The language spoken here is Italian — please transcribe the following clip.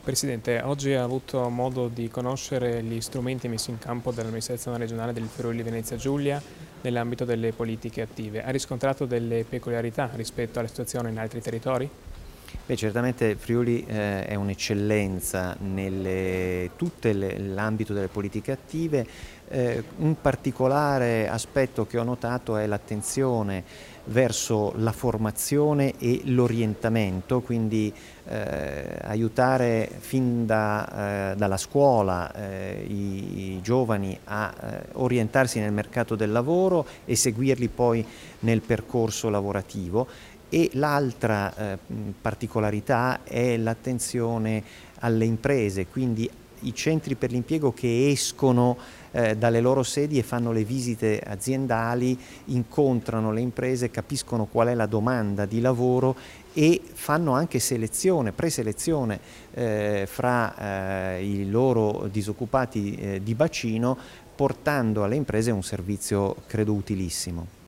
Presidente, oggi ha avuto modo di conoscere gli strumenti messi in campo dall'amministrazione regionale del Friuli Venezia Giulia nell'ambito delle politiche attive. Ha riscontrato delle peculiarità rispetto alla situazione in altri territori? Beh, certamente Friuli è un'eccellenza nel tutto l'ambito delle politiche attive. Un particolare aspetto che ho notato è l'attenzione verso la formazione e l'orientamento, quindi aiutare fin dalla scuola i giovani a orientarsi nel mercato del lavoro e seguirli poi nel percorso lavorativo. E l'altra particolarità è l'attenzione alle imprese, quindi i centri per l'impiego che escono dalle loro sedi e fanno le visite aziendali, incontrano le imprese, capiscono qual è la domanda di lavoro e fanno anche selezione, preselezione fra i loro disoccupati di bacino, portando alle imprese un servizio credo utilissimo.